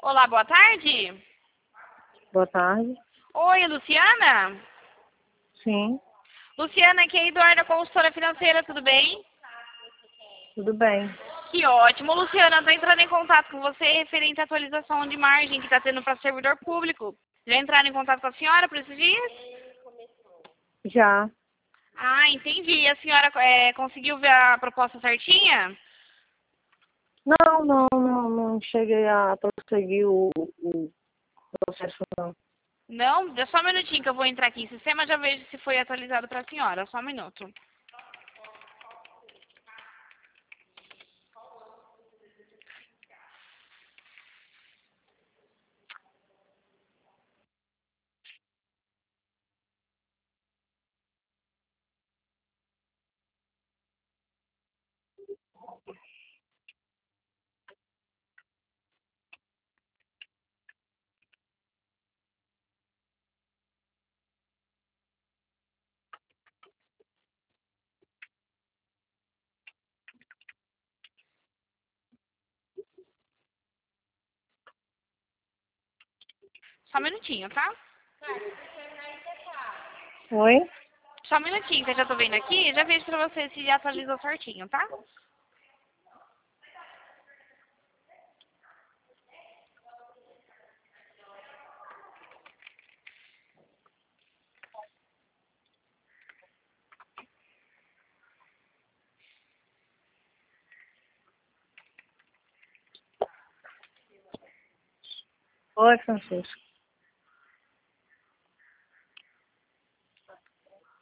Olá, boa tarde. Boa tarde. Oi, Luciana? Sim, Luciana, aqui é a Eduarda, consultora financeira, tudo bem? tudo bem. Que ótimo. Luciana, estou entrando em contato com você referente à atualização de margem que está tendo para servidor público. Já entraram em contato com a senhora por esses dias? Já. Ah, entendi. A senhora conseguiu ver a proposta certinha? Não cheguei a prosseguir o processo, não. Não? Dê só um minutinho que eu vou entrar aqui em sistema, já vejo se foi atualizado para a senhora. Só um minuto. Só um minutinho, tá? Oi? Só um minutinho que eu já tô vendo aqui, já vejo pra você se atualizou certinho, tá? Oi, Francisco.